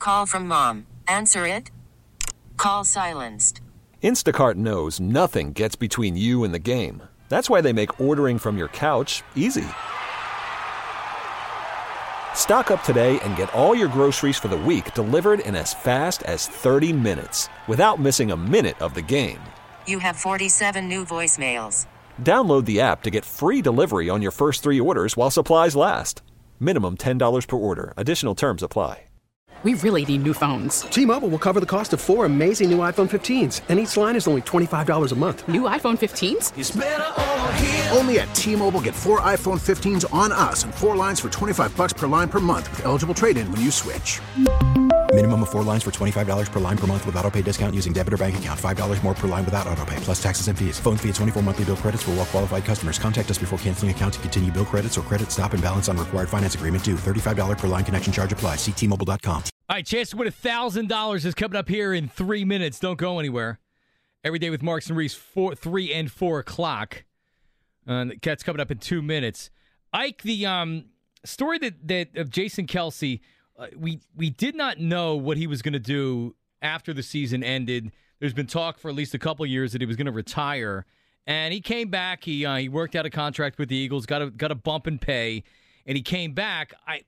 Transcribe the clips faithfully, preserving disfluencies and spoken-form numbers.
Call from mom. Answer it. Call silenced. Instacart knows nothing gets between you and the game. That's why they make ordering from your couch easy. Stock up today and get all your groceries for the week delivered in as fast as thirty minutes without missing a minute of the game. You have forty-seven new voicemails. Download the app to get free delivery on your first three orders while supplies last. Minimum ten dollars per order. Additional terms apply. We really need new phones. T-Mobile will cover the cost of four amazing new iPhone fifteens, and each line is only twenty-five dollars a month. New iPhone fifteens? It's better over here. Only at T-Mobile, get four iPhone fifteens on us and four lines for twenty-five bucks per line per month with eligible trade-in when you switch. Minimum of four lines for twenty-five dollars per line per month with autopay discount using debit or bank account. five dollars more per line without autopay, plus taxes and fees. Phone fee at twenty-four monthly bill credits for well-qualified customers. Contact us before canceling account to continue bill credits or credit stop and balance on required finance agreement due. thirty-five dollars per line connection charge applies. See T Mobile dot com. All right, chance to win one thousand dollars is coming up here in three minutes. Don't go anywhere. Every day with Marks and Reese, four, three and four o'clock. Uh, that's coming up in two minutes. Ike, the um, story that, that of Jason Kelce, uh, we, we did not know what he was going to do after the season ended. There's been talk for at least a couple of years that he was going to retire. And he came back. He uh, he worked out a contract with the Eagles, got a, got a bump in pay, and he came back. I...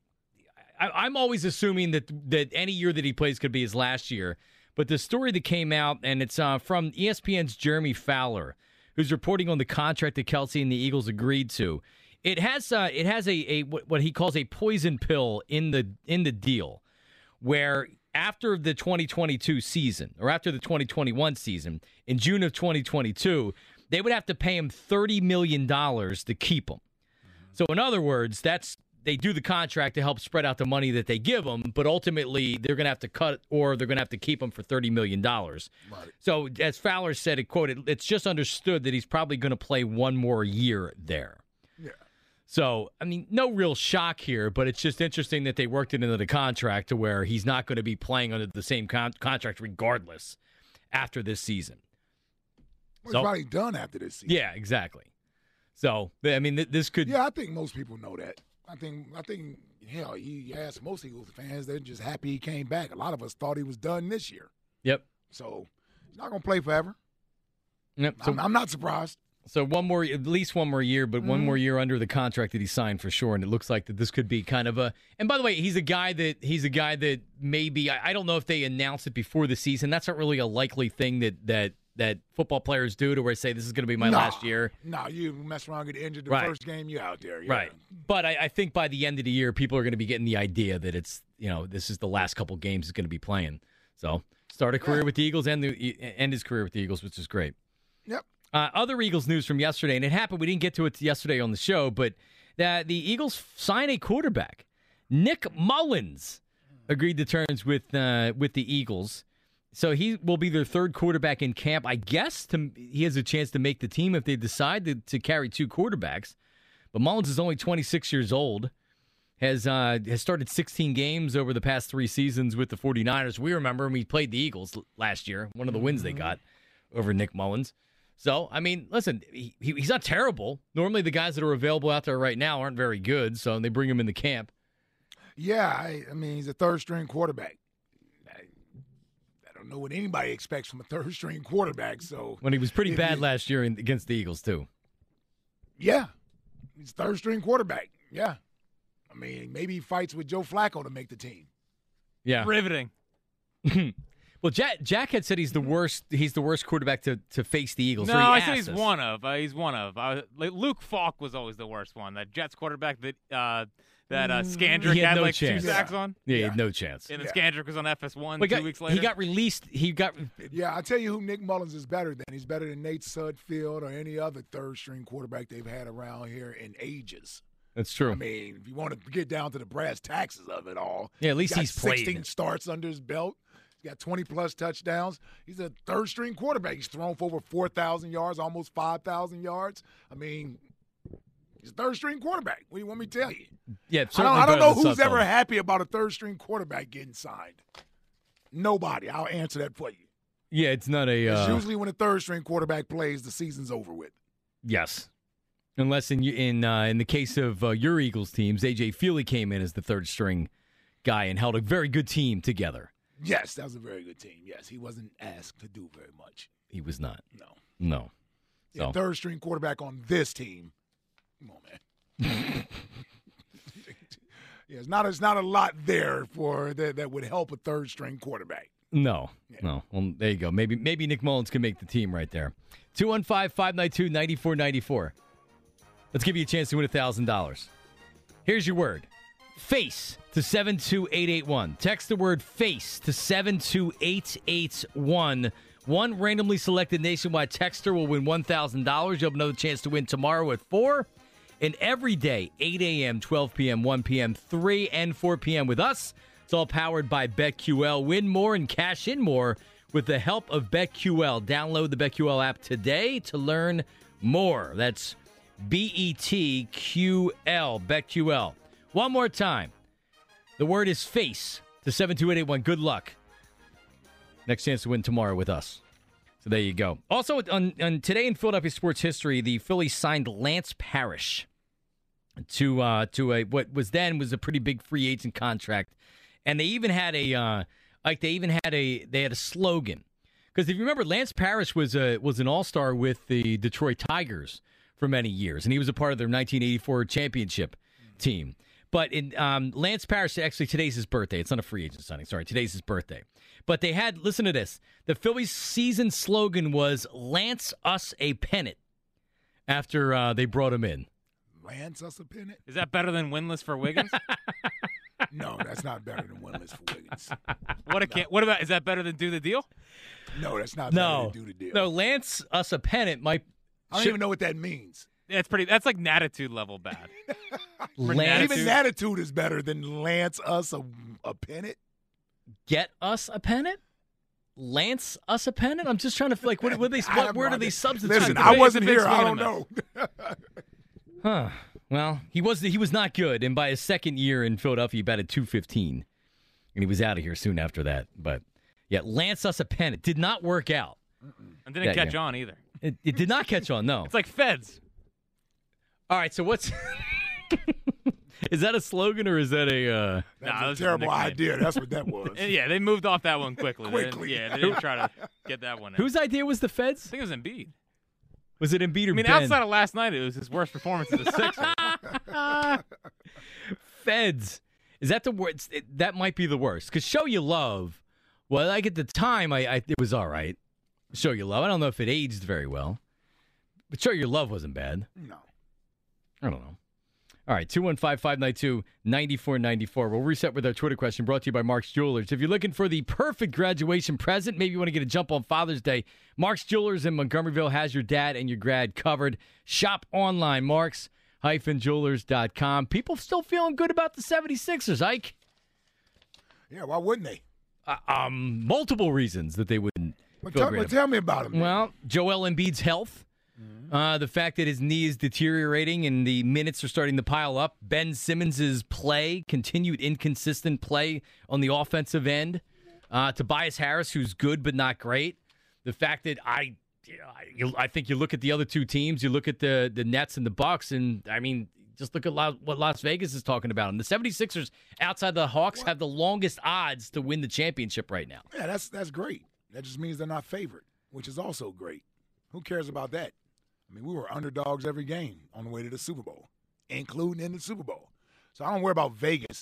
I, I'm always assuming that that any year that he plays could be his last year. But the story that came out, and it's uh, from E S P N's Jeremy Fowler, who's reporting on the contract that Kelce and the Eagles agreed to. It has uh, it has a, a what he calls a poison pill in the in the deal, where after the twenty twenty-two season or after the twenty twenty-one season, in June of twenty twenty-two, they would have to pay him thirty million dollars to keep him. So in other words, that's they do the contract to help spread out the money that they give them, but ultimately they're going to have to cut or they're going to have to keep him for thirty million dollars. Right. So as Fowler said, it quoted, it's just understood that he's probably going to play one more year there. Yeah. So, I mean, no real shock here, but it's just interesting that they worked it into the contract to where he's not going to be playing under the same con- contract regardless after this season. Well, so, he's probably done after this season. Yeah, exactly. So, I mean, th- this could... Yeah, I think most people know that. I think, I think, hell, you ask most Eagles fans, they're just happy he came back. A lot of us thought he was done this year. Yep. So he's not going to play forever. Yep. So, I'm, I'm not surprised. So one more, at least one more year, but mm-hmm. one more year under the contract that he signed for sure. And it looks like that this could be kind of a. And by the way, he's a guy that he's a guy that maybe I, I don't know if they announced it before the season. That's not really a likely thing that that. that football players do to where they say this is going to be my no, last year. No, you mess around, get injured the right. first game, you out there. Yeah. Right. But I, I think by the end of the year, people are going to be getting the idea that it's, you know, this is the last couple games he's going to be playing. So start a career yeah. with the Eagles and the, end his career with the Eagles, which is great. Yep. Uh, other Eagles news from yesterday, and it happened, we didn't get to it yesterday on the show, but that the Eagles sign a quarterback. Nick Mullins agreed to terms with uh, with the Eagles. So he will be their third quarterback in camp. I guess to, he has a chance to make the team if they decide to, to carry two quarterbacks. But Mullins is only twenty-six years old, has uh, has started sixteen games over the past three seasons with the 49ers. We remember him, he played the Eagles last year, one of the wins they got over Nick Mullins. So, I mean, listen, he, he's not terrible. Normally the guys that are available out there right now aren't very good, so they bring him into camp. Yeah, I, I mean, he's a third-string quarterback. I don't know what anybody expects from a third-string quarterback. So when he was pretty bad he, last year in, against the Eagles too. Yeah, he's third-string quarterback. Yeah, I mean maybe he fights with Joe Flacco to make the team. Yeah, riveting. Well, Jack, Jack had said he's the worst. He's the worst quarterback to, to face the Eagles. No, so I said he's us. one of. Uh, he's one of. Uh, like Luke Falk was always the worst one. That Jets quarterback that uh, that uh, Scandrick he had, had no like chance. two sacks on. Yeah, yeah, he had no chance. And then yeah. Scandrick was on F S one two got, weeks later. He got released. He got. Yeah, I'll tell you who Nick Mullins is better than. He's better than Nate Sudfeld or any other third-string quarterback they've had around here in ages. That's true. I mean, if you want to get down to the brass taxes of it all. Yeah, at least he's, he's got played. sixteen starts under his belt. He's got twenty-plus touchdowns. He's a third-string quarterback. He's thrown for over four thousand yards, almost five thousand yards. I mean, he's a third-string quarterback. What do you want me to tell you? Yeah, I don't, I don't know who's ever happy about a third-string quarterback getting signed. Nobody. I'll answer that for you. Yeah, it's not a. It's uh, usually when a third-string quarterback plays, the season's over with. Yes. Unless in in uh, in the case of uh, your Eagles teams, A J Feely came in as the third-string guy and held a very good team together. Yes, that was a very good team. Yes, he wasn't asked to do very much. He was not. No. No. Yeah, So. third string quarterback on this team. Come on, man. yeah, it's not, it's not a lot there for that, that would help a third string quarterback. No, Yeah. no. Well, there you go. Maybe maybe Nick Mullins can make the team right there. two one five, five nine two, nine four nine four. Let's give you a chance to win one thousand dollars. Here's your word. Face to seven two eight eight one. Text the word face to seven two eight eight one. One randomly selected nationwide texter will win one thousand dollars. You'll have another chance to win tomorrow at four. And every day, eight a.m., twelve p.m., one p.m., three and four p.m. with us. It's all powered by BetQL. Win more and cash in more with the help of BetQL. Download the BetQL app today to learn more. That's B E T Q L, BetQL. One more time. The word is face to seven two eight eight one. Good luck. Next chance to win tomorrow with us. So there you go. Also, on, on today in Philadelphia sports history, the Phillies signed Lance Parrish to uh, to a what was then was a pretty big free agent contract. And they even had a uh, like they even had a they had a slogan, because if you remember, Lance Parrish was a was an all-star with the Detroit Tigers for many years, and he was a part of their nineteen eighty-four championship team. But in um, Lance Parrish, actually today's his birthday. It's not a free agent signing. Sorry, today's his birthday. But they had, listen to this. The Phillies season slogan was "Lance us a pennant" after uh, they brought him in. Lance us a pennant? Is that better than winless for Wiggins? No, that's not better than winless for Wiggins. What a can What about? Is that better than do the deal? No, that's not No, better than do the deal. no, Lance us a pennant might. I don't should- even know what that means. That's pretty. That's like natitude level bad. Lance Even attitude is better than Lance us a, a pennant. get us a pennant. Lance us a pennant. I'm just trying to like what what, they, I what have word no are they idea. substituting? Listen, It's a I big- wasn't it's a big here. I swing don't and a know. Huh. Well, he was he was not good, and by his second year in Philadelphia, he batted two fifteen, and he was out of here soon after that. But yeah, Lance us a pennant did not work out. And didn't Yeah, catch yeah. on either. It, it did not catch on. No. It's like Feds. All right. So what's is that a slogan or is that a? Uh... That's Nah, that a was terrible nickname. idea. That's what that was. And yeah, they moved off that one quickly. They didn't- Quickly. yeah, they didn't try to get that one in. Whose idea was the I Feds? think it was Embiid. Was it Embiid or I mean, Ben? outside of last night, it was his worst performance as a Sixer. Feds. Is that the word? It, that might be the worst. Because Show You Love, well, like at the time, I, I it was all right. Show You Love. I don't know if it aged very well. But Show Your Love wasn't bad. No. I don't know. All right, two one five, five nine two, nine four nine four. We'll reset with our Twitter question brought to you by Mark's Jewelers. If you're looking for the perfect graduation present, maybe you want to get a jump on Father's Day, Mark's Jewelers in Montgomeryville has your dad and your grad covered. Shop online, marks dash jewelers dot com. People still feeling good about the seventy-sixers, Ike. Yeah, why wouldn't they? Uh, um, multiple reasons that they wouldn't Well, feel tell, great well, about. tell me about him. Well, Joel Embiid's health. Uh, the fact that his knee is deteriorating and the minutes are starting to pile up. Ben Simmons' play, continued inconsistent play on the offensive end. Uh, Tobias Harris, who's good but not great. The fact that I, you know, I think you look at the other two teams, you look at the the Nets and the Bucks, and I mean, just look at La- what Las Vegas is talking about. And the seventy-sixers, outside the Hawks, have the longest odds to win the championship right now. Yeah, that's that's great. That just means they're not favored, which is also great. Who cares about that? I mean, we were underdogs every game on the way to the Super Bowl, including in the Super Bowl. So I don't worry about Vegas.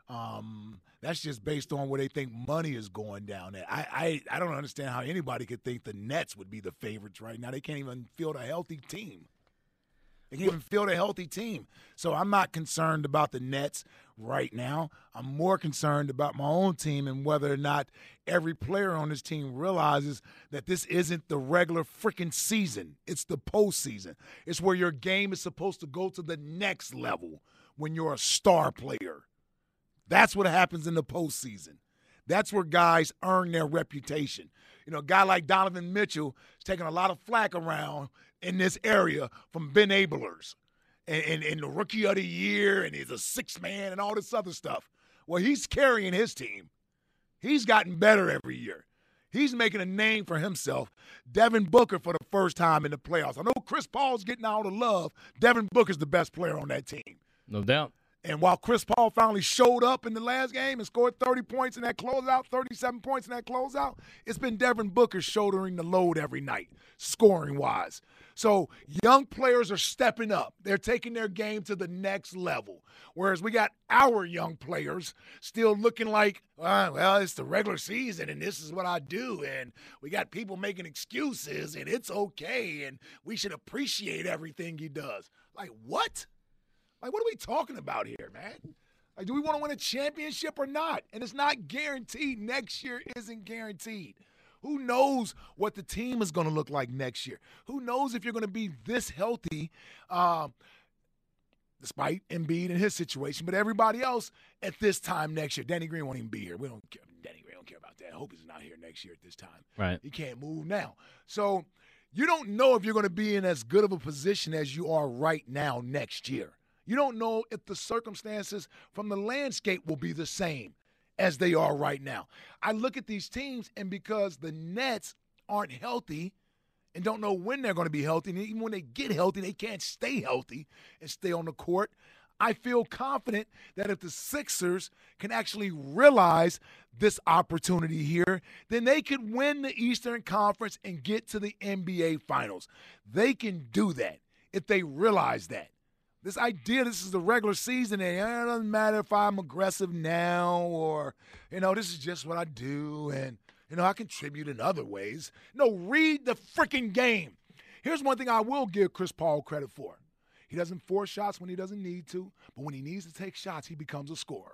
Um, that's just based on where they think money is going down at. I, I, I don't understand how anybody could think the Nets would be the favorites right now. They can't even field a healthy team. They can't even field a healthy team. So I'm not concerned about the Nets right now. I'm more concerned about my own team and whether or not every player on this team realizes that this isn't the regular freaking season. It's the postseason. It's where your game is supposed to go to the next level when you're a star player. That's what happens in the postseason. That's where guys earn their reputation. You know, a guy like Donovan Mitchell is taking a lot of flack around in this area from Ben Ablers and, and, and the rookie of the year, and he's a six man and all this other stuff. Well, he's carrying his team. He's gotten better every year. He's making a name for himself. Devin Booker for the first time in the playoffs. I know Chris Paul's getting all the love. Devin Booker's the best player on that team. No doubt. And while Chris Paul finally showed up in the last game and scored thirty points in that closeout, thirty-seven points in that closeout, it's been Devin Booker shouldering the load every night, scoring-wise. So young players are stepping up. They're taking their game to the next level. Whereas we got our young players still looking like, uh, well, it's the regular season and this is what I do. And we got people making excuses and it's okay and we should appreciate everything he does. Like, what? Like, what are we talking about here, man? Like, do we want to win a championship or not? And it's not guaranteed. Next year isn't guaranteed. Who knows what the team is going to look like next year? Who knows if you're going to be this healthy, um, despite Embiid and his situation, but everybody else at this time next year. Danny Green won't even be here. We don't care. Danny Green don't care about that. I hope he's not here next year at this time. Right. He can't move now. So you don't know if you're going to be in as good of a position as you are right now next year. You don't know if the circumstances from the landscape will be the same as they are right now. I look at these teams, and because the Nets aren't healthy and don't know when they're going to be healthy, and even when they get healthy, they can't stay healthy and stay on the court, I feel confident that if the Sixers can actually realize this opportunity here, then they could win the Eastern Conference and get to the N B A Finals. They can do that if they realize that. This idea, this is the regular season, and it doesn't matter if I'm aggressive now or, you know, this is just what I do, and, you know, I contribute in other ways. No, read the freaking game. Here's one thing I will give Chris Paul credit for. He doesn't force shots when he doesn't need to, but when he needs to take shots, he becomes a scorer.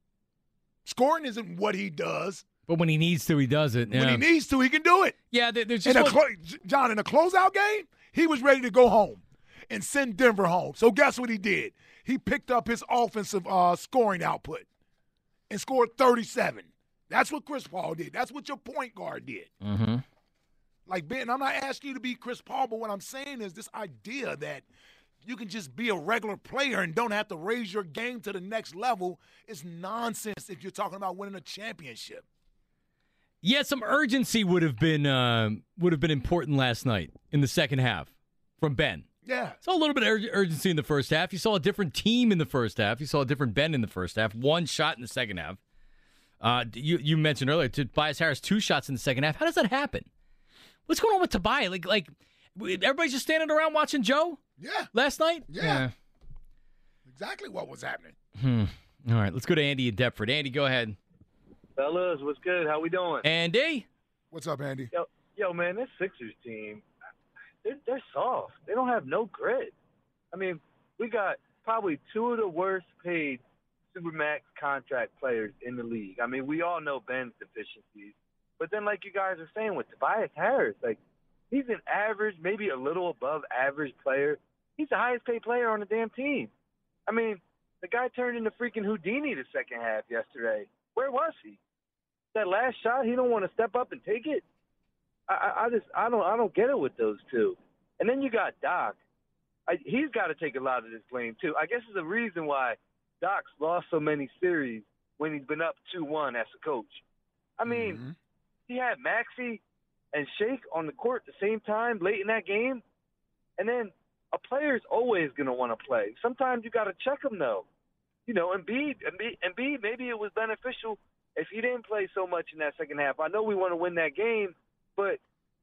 Scoring isn't what he does. But when he needs to, he does it. Yeah. When he needs to, he can do it. Yeah, there, there's just in a one... clo- John, in a closeout game, he was ready to go home and send Denver home. So guess what he did? He picked up his offensive uh, scoring output and scored thirty-seven. That's what Chris Paul did. That's what your point guard did. Mm-hmm. Like, Ben, I'm not asking you to be Chris Paul, but what I'm saying is this idea that you can just be a regular player and don't have to raise your game to the next level is nonsense if you're talking about winning a championship. Yeah, some urgency would have been uh, would have been important last night in the second half from Ben. Yeah. Saw a little bit of ur- urgency in the first half. You saw a different team in the first half. You saw a different Ben in the first half. One shot in the second half. Uh, you you mentioned earlier, Tobias Harris, two shots in the second half. How does that happen? What's going on with Tobias? Like, like everybody's just standing around watching Joe? Yeah. Last night? Yeah. yeah. Exactly what was happening. Hmm. All right, let's go to Andy in Deptford. Andy, go ahead. Fellas, what's good? How we doing? Andy? What's up, Andy? Yo, yo man, this Sixers team, they're, they're soft. They don't have no grit. I mean, we got probably two of the worst paid Supermax contract players in the league. I mean, we all know Ben's deficiencies. But then, like you guys are saying with Tobias Harris, like, he's an average, maybe a little above average player. He's the highest paid player on the damn team. I mean, the guy turned into freaking Houdini the second half yesterday. Where was he? That last shot, he don't want to step up and take it. I, I, I just, I don't, I don't get it with those two. And then you got Doc. I, he's got to take a lot of this blame too. I guess it's the reason why Doc's lost so many series when he's been up two one as a coach. I mean, mm-hmm. he had Maxey and Shake on the court at the same time late in that game, and then a player's always going to want to play. Sometimes you got to check him though. You know, Embiid, Embiid, Embiid, maybe it was beneficial if he didn't play so much in that second half. I know we want to win that game, but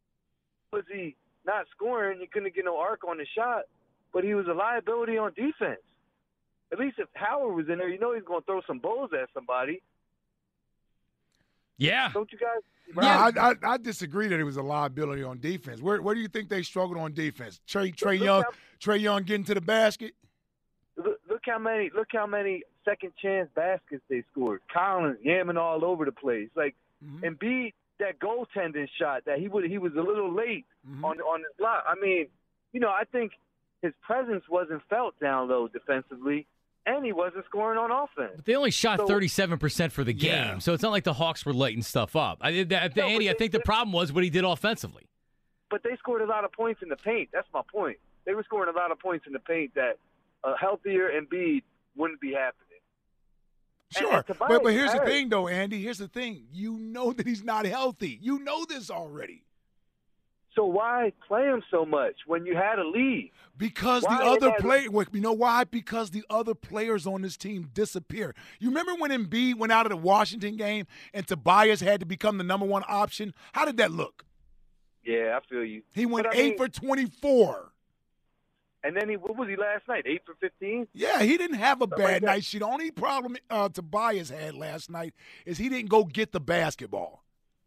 was he not scoring? He couldn't get no arc on the shot, but he was a liability on defense. At least if Howard was in there, you know he's going to throw some balls at somebody. Yeah. Don't you guys? Well, yeah. I, I, I disagree that it was a liability on defense. Where where do you think they struggled on defense? Trey Trae Young, how, Trae Young getting to the basket. Look, look how many look how many second chance baskets they scored. Collins yamming all over the place. Like mm-hmm. Embiid, that goaltending shot that he would he was a little late mm-hmm. on on his block. I mean, you know, I think his presence wasn't felt down low defensively. And he wasn't scoring on offense. But they only shot so, thirty-seven percent for the game, yeah. so it's not like the Hawks were lighting stuff up. I, that, no, Andy, they, I think the problem was what he did offensively. But they scored a lot of points in the paint. That's my point. They were scoring a lot of points in the paint that a healthier Embiid wouldn't be happening. Sure, and, and but, but here's the thing, though, Andy. Here's the thing. You know that he's not healthy. You know this already. So why play him so much when you had a lead? Because Why the they other had- play, you know why? Because the other players on this team disappear. You remember when Embiid went out of the Washington game and Tobias had to become the number one option? How did that look? Yeah, I feel you. He went But I eight mean- for twenty-four. And then he, what was he last night? Eight for fifteen. Yeah, he didn't have a Something like bad that. night. The only problem uh, Tobias had last night is he didn't go get the basketball.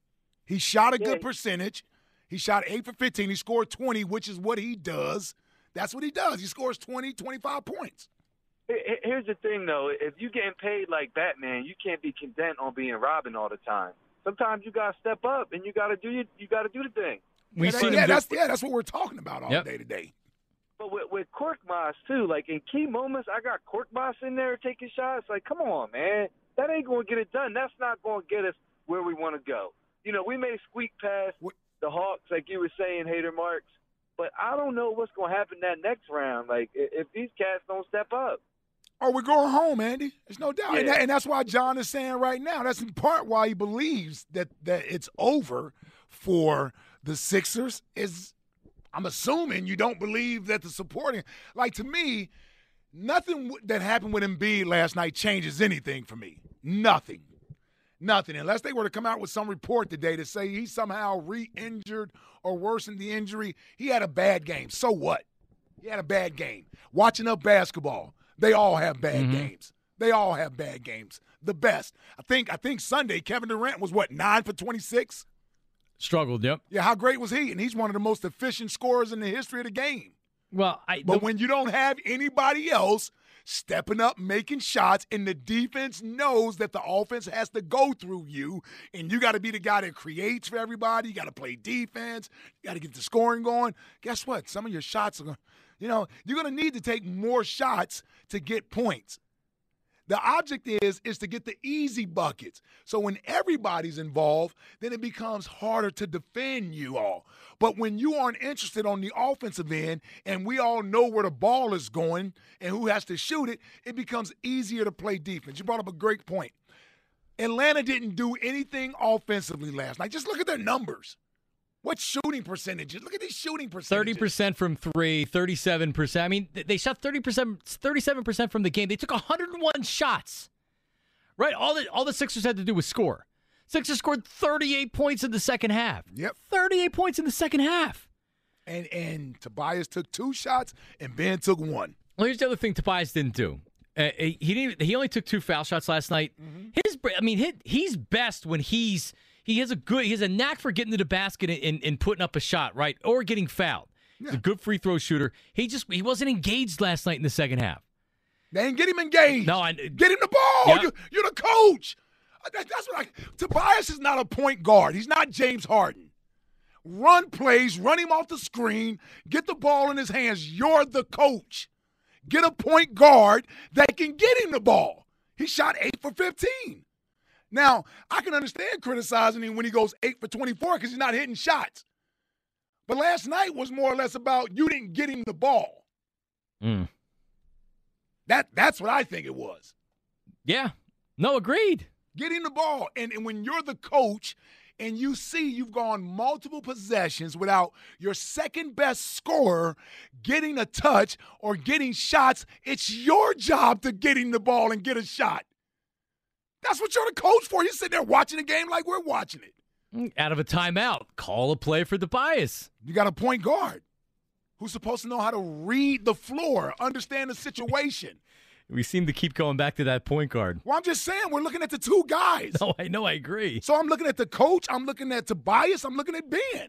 He shot a Yeah. good percentage. He shot eight for fifteen. He scored twenty, which is what he does. That's what he does. He scores twenty, twenty-five points. Here- here- Here's the thing, though. If you're getting paid like Batman, you can't be content on being Robin all the time. Sometimes you gotta step up and you gotta do your, you gotta do the thing. We yeah, see that- yeah, him do- that's yeah, that's what we're talking about all Yep. day today. But with, with Korkmaz, too, like in key moments, I got Korkmaz in there taking shots. Like, come on, man. That ain't going to get it done. That's not going to get us where we want to go. You know, we may squeak past What- the Hawks, like you were saying, Hater Marks, but I don't know what's going to happen that next round. Like, i- if these cats don't step up. Oh, we're going home, Andy. There's no doubt. And, Yeah. that, and that's why John is saying right now, that's in part why he believes that, that it's over for the Sixers is I'm assuming you don't believe that the supporting – like, to me, nothing w- that happened with Embiid last night changes anything for me. Nothing. Nothing. Unless they were to come out with some report today to say he somehow re-injured or worsened the injury. He had a bad game. So what? He had a bad game. Watching up basketball, they all have bad Mhm. games. They all have bad games. The best. I think I think Sunday, Kevin Durant was, what, nine for twenty-six? Struggled, yep. Yeah, how great was he? And he's one of the most efficient scorers in the history of the game. Well, I, But the- when you don't have anybody else stepping up, making shots, and the defense knows that the offense has to go through you, and you got to be the guy that creates for everybody, you got to play defense, you got to get the scoring going, guess what? Some of your shots are going to, you know, you're going to need to take more shots to get points. The object is is to get the easy buckets. So when everybody's involved, then it becomes harder to defend you all. But when you aren't interested on the offensive end and we all know where the ball is going and who has to shoot it, it becomes easier to play defense. You brought up a great point. Atlanta didn't do anything offensively last night. Just look at their numbers. What shooting percentages? Look at these shooting percentages. thirty percent from three, thirty-seven percent. I mean, th- they shot thirty percent, thirty-seven percent from the game. They took one hundred one shots. Right? All the all the Sixers had to do was score. Sixers scored thirty-eight points in the second half. Yep. thirty-eight points in the second half. And and Tobias took two shots and Ben took one. Well, here's the other thing Tobias didn't do. Uh, he didn't. He only took two foul shots last night. His, I mean, his, he's best when he's he has a good, he has a knack for getting to the basket and, and, and putting up a shot, right, or getting fouled. He's a good free throw shooter. He just he wasn't engaged last night in the second half. They ain't get him engaged. No, I get him the ball. Yep. You, you're the coach. That, that's what I. Tobias is not a point guard. He's not James Harden. Run plays, run him off the screen, get the ball in his hands. You're the coach. Get a point guard that can get him the ball. He shot eight for fifteen. Now, I can understand criticizing him when he goes eight for twenty-four because he's not hitting shots. But last night was more or less about you didn't get him the ball. Mm. That That's what I think it was. Yeah. No, agreed. Get him the ball. And, and when you're the coach and you see you've gone multiple possessions without your second best scorer getting a touch or getting shots, it's your job to get him the ball and get a shot. That's what you're the coach for. You're sitting there watching the game like we're watching it. Out of a timeout, call a play for Tobias. You got a point guard who's supposed to know how to read the floor, understand the situation. We seem to keep going back to that point guard. Well, I'm just saying, we're looking at the two guys. No, I know, I agree. So I'm looking at the coach, I'm looking at Tobias, I'm looking at Ben.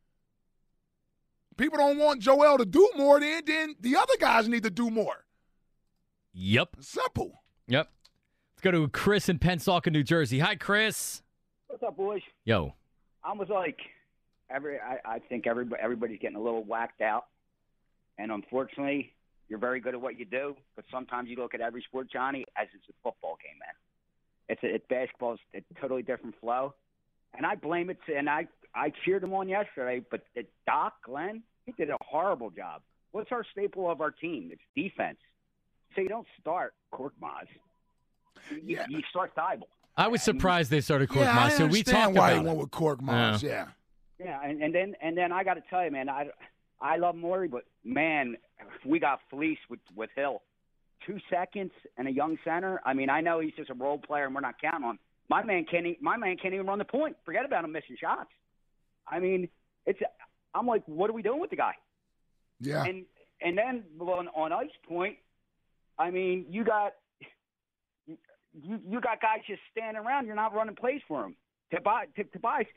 People don't want Joel to do more, then, then the other guys need to do more. Yep. Simple. Yep. Let's go to Chris in Pensacola, New Jersey. Hi, Chris. What's up, boys? Yo. I was like, every I, I think everybody everybody's getting a little whacked out, and unfortunately, you're very good at what you do. But sometimes you look at every sport, Johnny, as it's a football game, man. It's a, it, basketball's a totally different flow, and I blame it. To, and I I cheered him on yesterday, but it, Doc Glenn, he did a horrible job. What's our staple of our team? It's defense. So you don't start Korkmaz. You, Yeah. you start Thibault. I was surprised they started Korkmaz. Yeah, I so we understand talked why about he it. went with Korkmaz, Yeah. yeah. Yeah, and, and then and then I got to tell you, man, I, I love Morey, but man, we got fleeced with with Hill. Two seconds and a young center. I mean, I know he's just a role player, and we're not counting on him. My man can't. e- My man can't even run the point. Forget about him missing shots. I mean, it's. I'm like, what are we doing with the guy? Yeah. And and then on, on Ice Point, I mean, you got you you got guys just standing around. You're not running plays for him. Tobias, Tobias,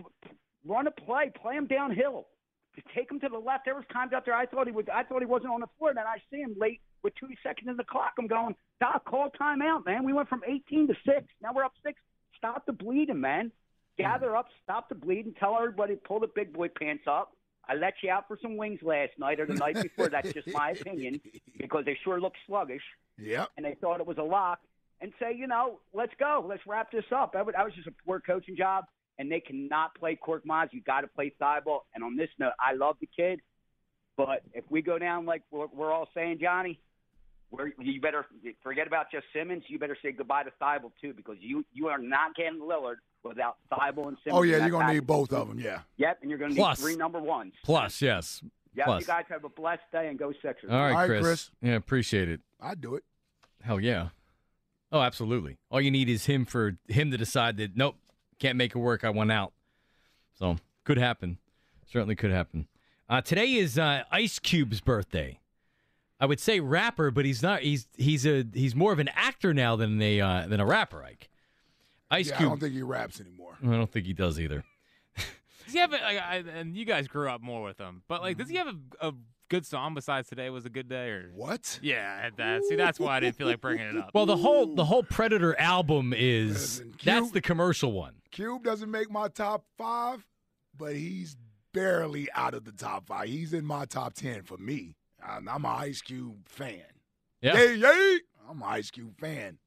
run a play, play him downhill, take him to the left. There was times out there I thought he would. I thought he wasn't on the floor. Then I see him late with two seconds in the clock. I'm going, Doc, call timeout, man. We went from eighteen to six. Now we're up six. Stop the bleeding, man. Gather up, stop the bleeding. Tell everybody pull the big boy pants up. I let you out for some wings last night or the night before. That's just my opinion because they sure look sluggish. Yep. And they thought it was a lock. And say, you know, let's go. Let's wrap this up. That was, that was just a poor coaching job. And they cannot play Cork Maz. You got to play Thibault. And on this note, I love the kid. But if we go down like we're, we're all saying, Johnny, we're, you better forget about just Simmons. You better say goodbye to Thibault, too, because you, you are not getting Lillard without Thibault and Simmons. Oh, yeah, you're going to need both of them, yeah. Yep, and you're going to need three number ones. Plus, yes. Yep, Plus. you guys have a blessed day and go Sixers. All right, All right, Chris. Chris. Yeah, appreciate it. I'd do it. Hell yeah. Oh, absolutely. All you need is him for him to decide that, nope, can't make it work. I want out. So, could happen. Certainly could happen. Uh, today is uh, Ice Cube's birthday. I would say rapper, but he's not. He's he's a he's more of an actor now than a uh, than a rapper. Ike. Ice yeah, Cube. I don't think he raps anymore. I don't think he does either. Does he have a, like, I, and you guys grew up more with him, but like, does he have a, a good song besides "Today Was a Good Day"? Or what? Yeah, that. See, that's why I didn't feel like bringing it up. Well, the whole the whole Predator album is Listen, Cube, that's the commercial one. Cube doesn't make my top five, but he's barely out of the top five. He's in my top ten for me. I'm, I'm an Ice Cube fan. Yeah, Yay, yay! I'm an Ice Cube fan.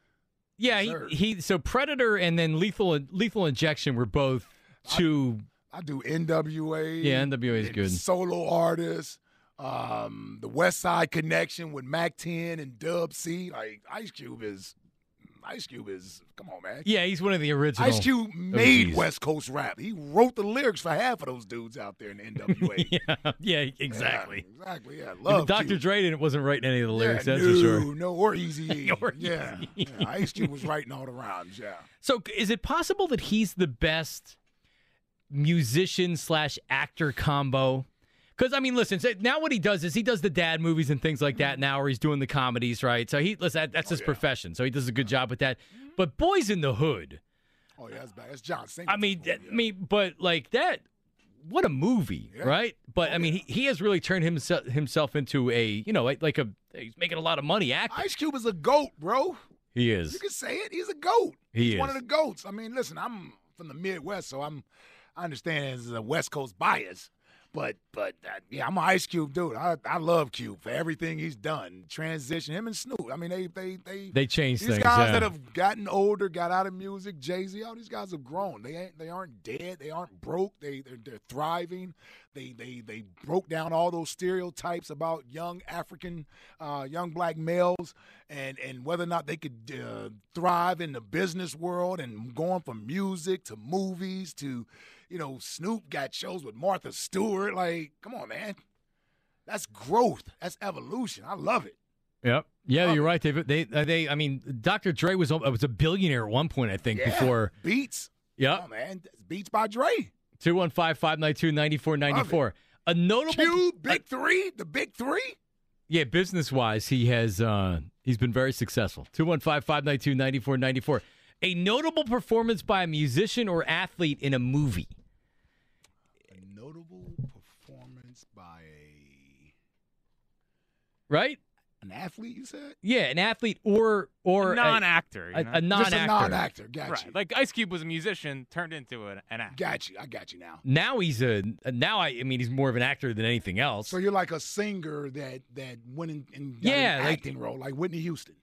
Yeah, Yes, he, sir. he so Predator and then Lethal Lethal Injection were both two. I do N W A. Yeah, N W A is good. Solo artists. Um, the West Side Connection with Mac ten and Dub C. Like Ice Cube is, Ice Cube is. Come on, man. Yeah, he's one of the original. Ice Cube made O Gs. West Coast rap. He wrote the lyrics for half of those dudes out there in the N W A. yeah, yeah, exactly. Yeah, exactly. Yeah, Even love Doctor Cube. Dre didn't wasn't writing any of the lyrics. Yeah, that's no, for sure. No, or Easy. Or yeah, Eazy-E. yeah. Ice Cube was writing all the rhymes. Yeah. So, is it possible that he's the best musician slash actor combo? Because I mean, listen. So now what he does is he does the dad movies and things like that now, where he's doing the comedies, right? So he listen, that, that's his yeah. profession. So he does a good job with that. But Boys in the Hood. Oh yeah, that's bad. That's John Singleton. I mean, movie, I mean, but like that. What a movie, Yeah. right? But Oh, I mean, yeah. he, he has really turned himself himself into a you know like, like a he's making a lot of money acting. Ice Cube is a goat, bro. He You is. can say it. He's a goat. He He's is. one of the goats. I mean, listen, I'm from the Midwest, so I'm I understand there's a West Coast bias. But but uh, yeah, I'm an Ice Cube dude. I I love Cube for everything he's done. Transition, him and Snoop. I mean, they they they They changed these things. guys yeah. that have gotten older, got out of music. Jay-Z, all these guys have grown. They ain't they aren't dead. They aren't broke. They they're, they're thriving. They they they broke down all those stereotypes about young African, uh, young black males, and and whether or not they could uh, thrive in the business world, and going from music to movies to. You know, Snoop got shows with Martha Stewart. Like, come on, man. That's growth. That's evolution. I love it. Yep. Yeah, Love you're it. right. They, they, they. I mean, Doctor Dre was was a billionaire at one point, I think. Yeah. Before. Beats. Yep. Oh, man. That's Beats by Dre. Two one five five nine two ninety four ninety four. A notable. Cube, Big Three, the Big Three. Yeah, business wise, he has. Uh, he's been very successful. Two one five five nine two ninety four ninety four. A notable performance by a musician or athlete in a movie. A notable performance by a Right. an athlete. You said Yeah, an athlete or or a non-actor. A, you know? a, a non-actor. just a non-actor. Got Right. you. Like Ice Cube was a musician turned into an, an actor. Got you. I got you now. Now he's a now I, I mean he's more of an actor than anything else. So you're like a singer that that went in, and got Yeah, an like- acting role, like Whitney Houston.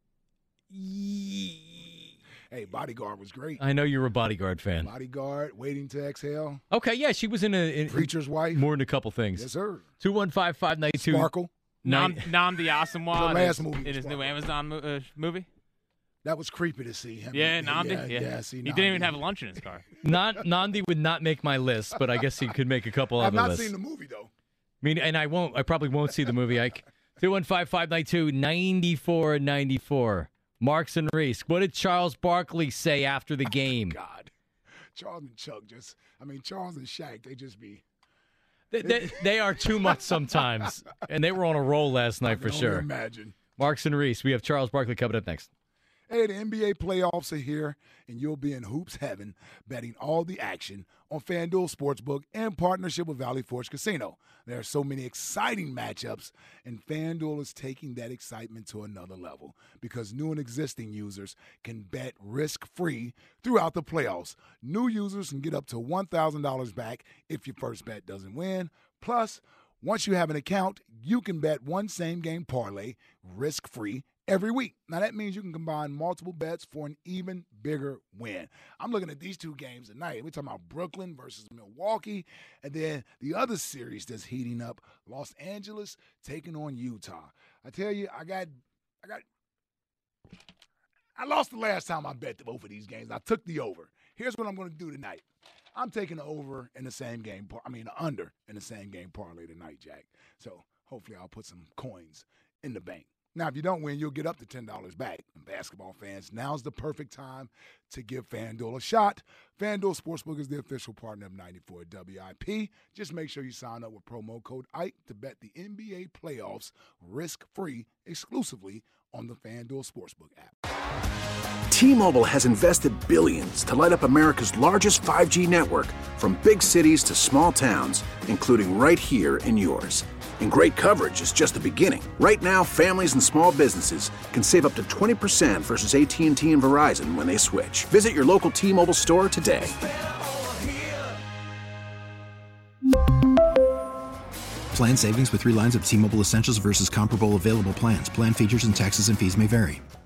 Hey, Bodyguard was great. I know you're a Bodyguard fan. Bodyguard, Waiting to Exhale, Okay, yeah, she was in a in, Preacher's Wife. more than a couple things. Yes, sir. Two one five five nine two. Sparkle. Nam, Nine, Nam Diasamwa The in last his, movie in was his new Sparkle. Amazon mo- uh, movie. That was creepy to see him. Yeah, Nandi. Yeah, Yeah, yeah, see, he Nandi. didn't even have lunch in his car. Not Nandi would not make my list, but I guess he could make a couple I've other not lists. seen the movie though. I mean, and I won't. I probably won't see the movie. Ike. two one five, five nine two, nine four nine four. Marks and Reese. What did Charles Barkley say after the game? Oh, God, Charles and Chuck just. I mean, Charles and Shaq. They just be. They, they, they are too much sometimes, and they were on a roll last night for I can sure. only imagine. Marks and Reese. We have Charles Barkley coming up next. Hey, the N B A playoffs are here, and you'll be in hoops heaven betting all the action on FanDuel Sportsbook in partnership with Valley Forge Casino. There are so many exciting matchups, and FanDuel is taking that excitement to another level because new and existing users can bet risk-free throughout the playoffs. New users can get up to one thousand dollars back if your first bet doesn't win. Plus, once you have an account, you can bet one same-game parlay risk-free every week. Now, that means you can combine multiple bets for an even bigger win. I'm looking at these two games tonight. We're talking about Brooklyn versus Milwaukee, and then the other series that's heating up, Los Angeles taking on Utah. I tell you, I got, I got, I lost the last time I bet both of these games. I took the over. Here's what I'm going to do tonight. I'm taking the over in the same game. I mean, the under in the same game parlay tonight, Jack. So hopefully I'll put some coins in the bank. Now, if you don't win, you'll get up to ten dollars back. And basketball fans, now's the perfect time to give FanDuel a shot. FanDuel Sportsbook is the official partner of ninety-four W I P. Just make sure you sign up with promo code Ike to bet the N B A playoffs risk-free exclusively on the FanDuel Sportsbook app. T-Mobile has invested billions to light up America's largest five G network, from big cities to small towns, including right here in yours. And great coverage is just the beginning. Right now, families and small businesses can save up to twenty percent versus A T and T and Verizon when they switch. Visit your local T-Mobile store today. Plan savings with three lines of T-Mobile Essentials versus comparable available plans. Plan features and taxes and fees may vary.